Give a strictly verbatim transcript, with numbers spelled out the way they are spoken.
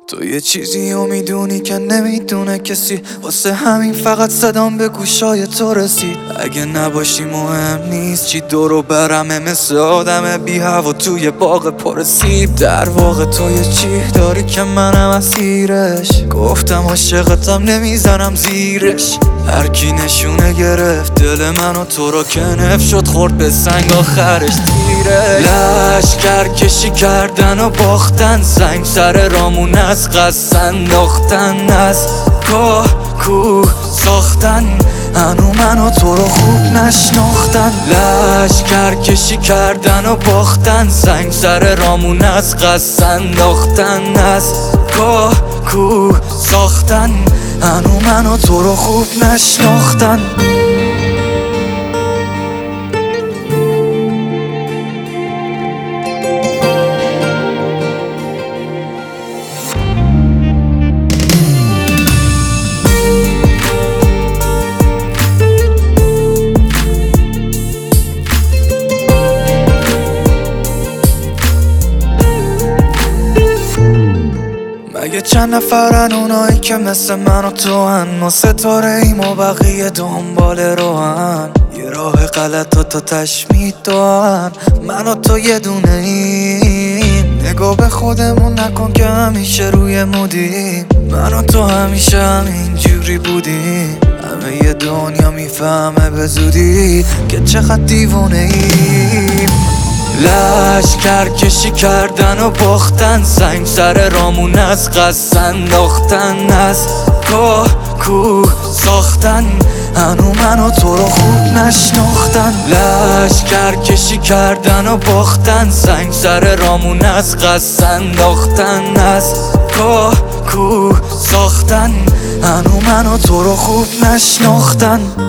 تو یه چیزی رو میدونی که نمیدونه کسی، واسه همین فقط صدام به گوشای تو رسید. اگه نباشی مهم نیست چی دورو برمه، مثل آدم بی هوا توی باغ پر سیب. در واقع تو یه چی داری که منم اسیرش، گفتم عاشقتم نمیزنم زیرش. هر کی نشونه گرفت دل منو، تو رو که نف شد خورد به سنگ آخرش تیرش. لشکر کشی کردن و باختن، سنگ سر رامون از قصد انداختن، از گاه کوه ساختن، هنو منو تو رو خوب نشناختن. لشکر کشی کردن و باختن، سنگ سر رامون از قصد انداختن، از گاه کوه ساختن، هنو منو تو رو خوب نشناختن. مگه چند نفرن اونایی که مثل من و تو هن؟ ما ستاره ایم و بقیه دنبال رو هن، یه راه غلط و تا تشمید دارن. من و تو یه دونه ایم، نگاه به خودمون نکن که همیشه روی مودیم. من و تو همیشه همین جوری بودیم، همه یه دنیا میفهمه به زودی که چقدر دیوونه ایم. لشکر کشی کردن و باختن، سنگ سر رامون از قصد انداختن، از گاه کوه ساختن، هنو منو تو رو خوب نشناختن. لشکر کشی کردن و باختن، سنگ سر رامون از قصد انداختن، از گاه کوه ساختن، هنو منو تو رو خوب نشناختن.